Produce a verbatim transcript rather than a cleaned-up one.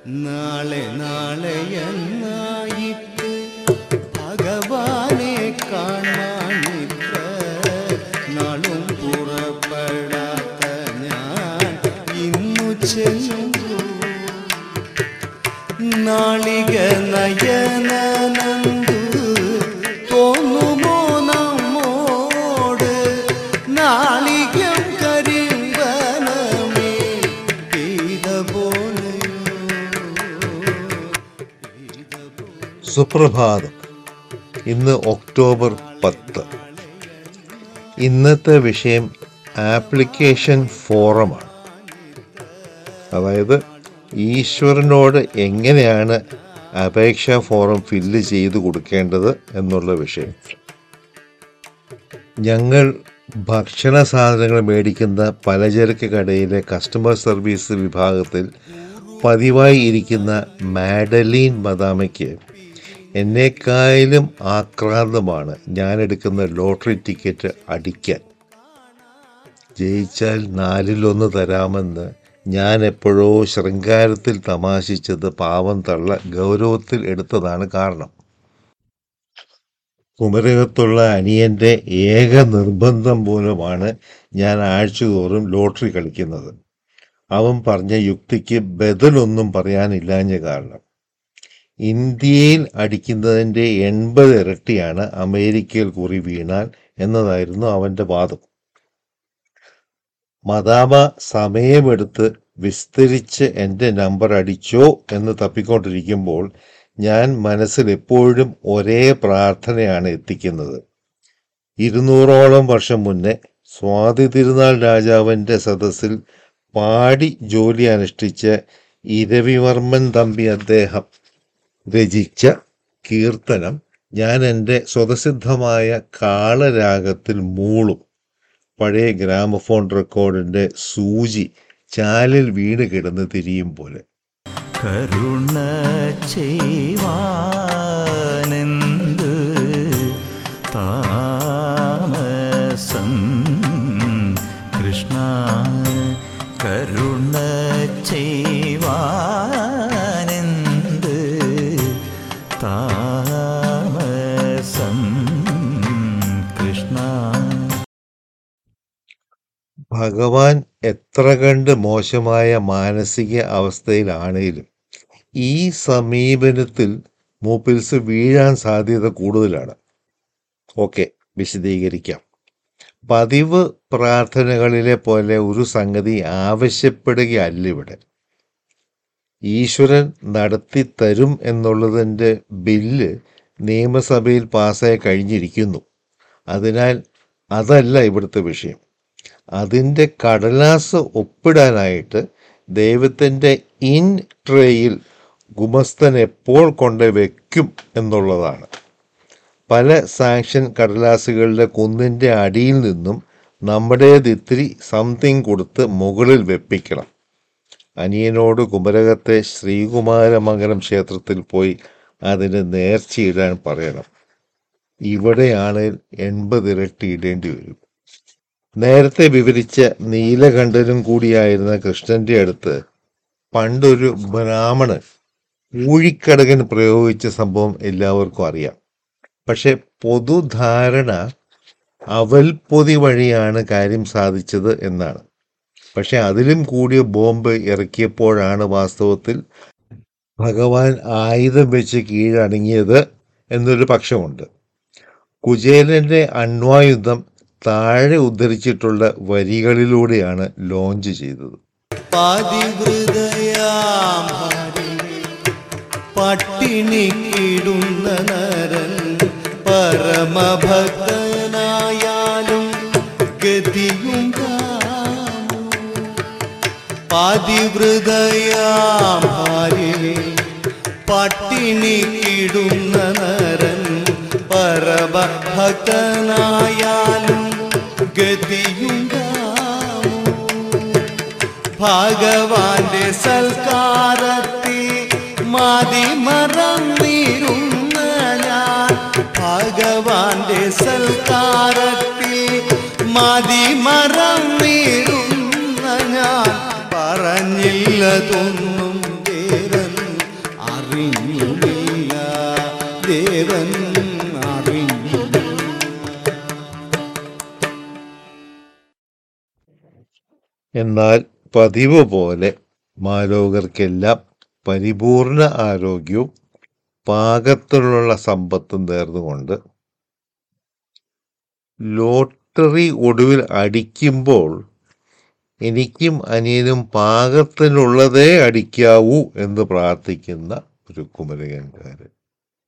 നാളെ നാളെ എന്നായിട്ട് ഭഗവാനെ കാണാനിത്ര നാളും പുറപ്പെടാത്ത ഞാൻ ഇന്നു ചെല്ലുന്നു. നാളിക നയനനന്ദു തോന്നുമോ നമ്മോട് നാളികം കരിമ്പനമേ പെയ്ത പോലെ. സുപ്രഭാതം. ഇന്ന് ഒക്ടോബർ പത്ത്. ഇന്നത്തെ വിഷയം ആപ്ലിക്കേഷൻ ഫോറമാണ്. അതായത് ഈശ്വരനോട് എങ്ങനെയാണ് അപേക്ഷാ ഫോറം ഫില്ല് ചെയ്ത് കൊടുക്കേണ്ടത് എന്നുള്ള വിഷയം. ഞങ്ങൾ ഭക്ഷണ സാധനങ്ങൾ മേടിക്കുന്ന പലചരക്ക് കടയിലെ കസ്റ്റമർ സർവീസ് വിഭാഗത്തിൽ പതിവായി ഇരിക്കുന്ന മാഡലീൻ മദാമയ്ക്ക് എന്നെക്കാളും ആക്രാന്തമാണ് ഞാൻ എടുക്കുന്ന ലോട്ടറി ടിക്കറ്റ് അടിക്കാൻ. ജയിച്ചാൽ നാലിലൊന്ന് തരാമെന്ന് ഞാൻ എപ്പോഴോ ശൃംഗാരത്തിൽ തമാശിച്ചത് പാവം തള്ള ഗൗരവത്തിൽ എടുത്തതാണ് കാരണം. കുമരകത്തുള്ള അനിയൻ്റെ ഏക നിർബന്ധം മൂലമാണ് ഞാൻ ആഴ്ചതോറും ലോട്ടറി കളിക്കുന്നത്. അവൻ പറഞ്ഞ യുക്തിക്ക് ബദലൊന്നും പറയാനില്ലാഞ്ഞ കാരണം. ഇന്ത്യയിൽ അടിക്കുന്നതിൻ്റെ എൺപത് ഇരട്ടിയാണ് അമേരിക്കയിൽ കുറി വീണാൽ എന്നതായിരുന്നു അവൻ്റെ വാദം. മദാമ സമയമെടുത്ത് വിസ്തരിച്ച് എൻ്റെ നമ്പർ അടിച്ചോ എന്ന് തപ്പിക്കൊണ്ടിരിക്കുമ്പോൾ ഞാൻ മനസ്സിൽ എപ്പോഴും ഒരേ പ്രാർത്ഥനയാണ് എത്തിക്കുന്നത്. ഇരുന്നൂറോളം വർഷം മുന്നേ സ്വാതി തിരുനാൾ രാജാവിൻ്റെ സദസ്സിൽ പാടി ജോലി അനുഷ്ഠിച്ച ഇരവിവർമ്മൻ തമ്പി അദ്ദേഹം രചിച്ച കീർത്തനം ഞാൻ എൻ്റെ സ്വതസിദ്ധമായ കാളരാഗത്തിൽ മൂളും. പഴയ ഗ്രാമഫോൺ റെക്കോർഡിൻ്റെ സൂചി ചാലിൽ വീണ് കിടന്ന് തിരിയും പോലെ. കരുണ ചെയ്വാനെന്ത് താമസം കൃഷ്ണ, കരുണ ചെയ്വാനെന്ത് താമസം കൃഷ്ണ. ഭഗവാൻ എത്ര കണ്ട് മോശമായ മാനസിക അവസ്ഥയിലാണേലും ഈ സമീപനത്തിൽ മൂപ്പിൽസ് വീഴാൻ സാധ്യത കൂടുതലാണ്. ഓക്കെ, വിശദീകരിക്കാം. പതിവ് പ്രാർത്ഥനകളിലെ പോലെ ഒരു സംഗതി ആവശ്യപ്പെടുകയല്ല ഇവിടെ. ഈശ്വരൻ നടത്തി തരും എന്നുള്ളതിൻ്റെ ബില്ല് നിയമസഭയിൽ പാസ്സായി കഴിഞ്ഞിരിക്കുന്നു. അതിനാൽ അതല്ല ഇവിടുത്തെ വിഷയം. അതിൻ്റെ കടലാസ് ഒപ്പിടാനായിട്ട് ദൈവത്തിൻ്റെ ഇൻ ട്രേയിൽ ഗുമസ്തൻ എപ്പോൾ കൊണ്ട് വയ്ക്കും എന്നുള്ളതാണ്. പല സാങ്ഷൻ കടലാസുകളുടെ കുന്നിൻ്റെ അടിയിൽ നിന്നും നമ്മുടേതിത്തിരി സംതിങ് കൊടുത്ത് മുകളിൽ വെപ്പിക്കണം. അനിയനോട് കുമരകത്തെ ശ്രീകുമാരമംഗലം ക്ഷേത്രത്തിൽ പോയി അതിന് നേർച്ചയിടാൻ പറയണം. ഇവിടെയാണ് എൺപത് ഇരട്ടി ഇടേണ്ടി വരും. നേരത്തെ വിവരിച്ച നീലകണ്ഠനും കൂടിയായിരുന്ന കൃഷ്ണന്റെ അടുത്ത് പണ്ടൊരു ബ്രാഹ്മണൻ ഊഴിക്കടകൻ പ്രയോഗിച്ച സംഭവം എല്ലാവർക്കും അറിയാം. പക്ഷെ പൊതുധാരണ അവൽപ്പൊതി വഴിയാണ് കാര്യം സാധിച്ചത് എന്നാണ്. പക്ഷെ അതിലും കൂടിയ ബോംബ് ഇറക്കിയപ്പോഴാണ് വാസ്തവത്തിൽ ഭഗവാൻ ആയുധം വെച്ച് കീഴടങ്ങിയത് എന്നൊരു പക്ഷമുണ്ട്. കുചേലന്റെ അണ്വായുധം താഴെ ഉദ്ധരിച്ചിട്ടുള്ള വരികളിലൂടെയാണ് ലോഞ്ച് ചെയ്തത്. പട്ടിണി കിടുന്ന നരൻ പരമഭക്തനായാലും ഗതിയുണ്ടാമോ. പാതിവൃതയാം ഭാര്യ പട്ടിണി കിടുന്ന നരൻ പരമഭക്തനായാലും ഗതിയുണ്ടാമോ. ഭഗവാന്റെ സൽക്കാരത്തിൽ മതിമറന്നിരുന്ന ഞാൻ, ഭഗവാന്റെ സൽക്കാരത്തിൽ മതിമറന്നിരുന്ന ഞാൻ പറഞ്ഞില്ലതൊന്നും വേറെ എന്നാൽ പതിവ് പോലെ മാലോകർക്കെല്ലാം പരിപൂർണ ആരോഗ്യവും പാകത്തിലുള്ള സമ്പത്തും നേർന്നുകൊണ്ട് ലോട്ടറി ഒടുവിൽ അടിക്കുമ്പോൾ എനിക്കും അനിയനും പാകത്തിനുള്ളതേ അടിക്കാവൂ എന്ന് പ്രാർത്ഥിക്കുന്ന ഒരു കുമരകൻകാരൻ.